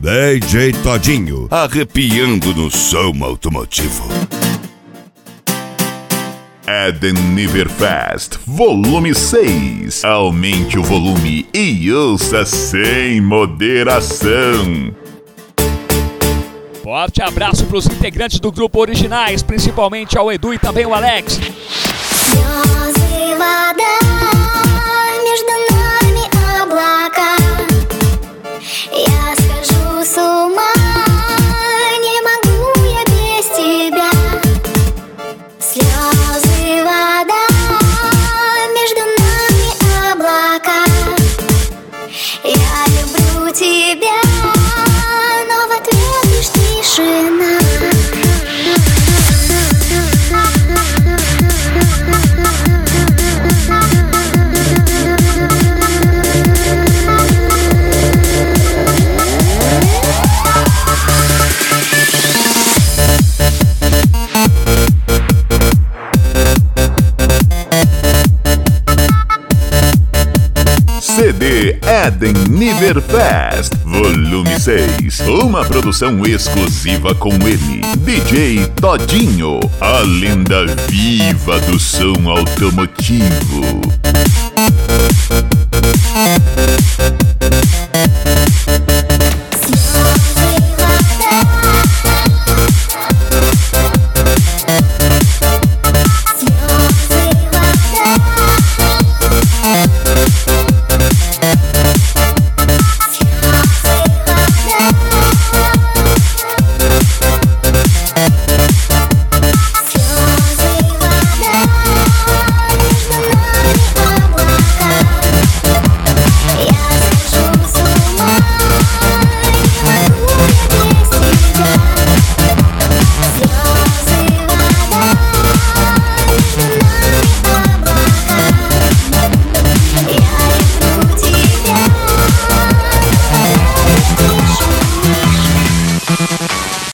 DJ Todinho, arrepiando no som automotivo. Eden Niverfest, volume 6. Aumente o volume e ouça sem moderação. Forte abraço para os integrantes do grupo Originais, principalmente ao Edu e também o Alex. CD Eden Niverfest, volume 6. Uma produção exclusiva com ele, DJ Todinho, a lenda viva do som automotivo.